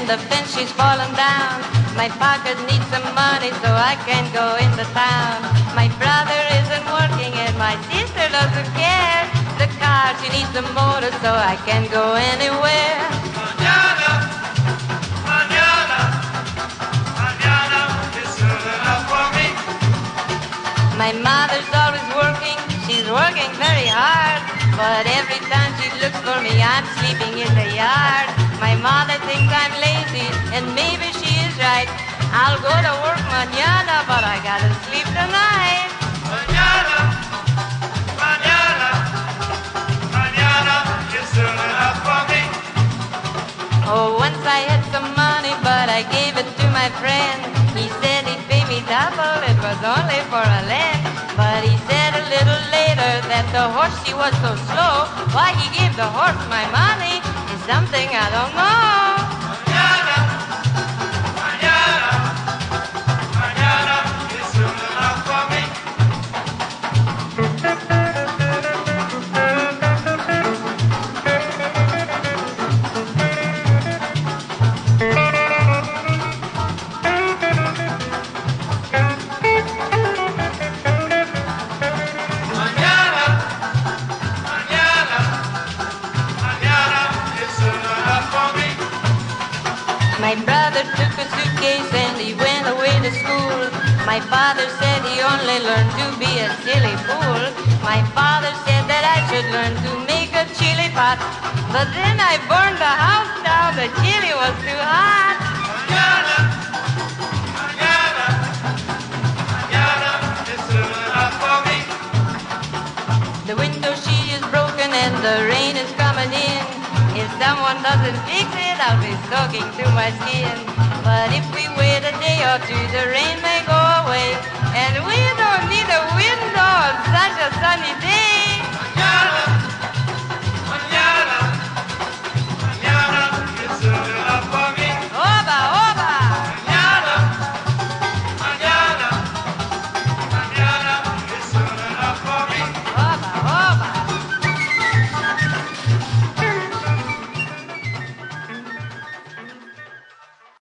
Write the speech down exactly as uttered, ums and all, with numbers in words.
and the fence she's fallen down. My pocket needs some money so I can go into town. My brother isn't working and my sister doesn't care. The car, she needs a motor so I can go anywhere. Mañana, mañana, mañana is soon enough for me. My mother's always working, she's working very hard. But every time she looks for me, I'm sleeping in the yard. My mother thinks I'm lazy, and maybe she is right. I'll go to work mañana, but I gotta sleep tonight. Mañana, mañana, mañana is soon enough for me. Oh, once I had some money, but I gave it to my friend. He said he'd pay me double, it was only for a land. But he said a little later that the horse, she was so slow. Why he gave the horse my money is something I don't know. Mañana, mañana, mañana is soon enough for me. My brother took a suitcase and he went away to school. My father said he only learned to be a silly fool. My father said that I should learn to make a chili pot. But then I burned the house down, the chili was too hot. Mañana, mañana, mañana is soon enough for me. The window sheet is broken and the rain is coming in. If someone doesn't fix it, I'll be soaking through my skin. But if we wait a day or two, the rain may go away. And we don't need a window on such a sunny day.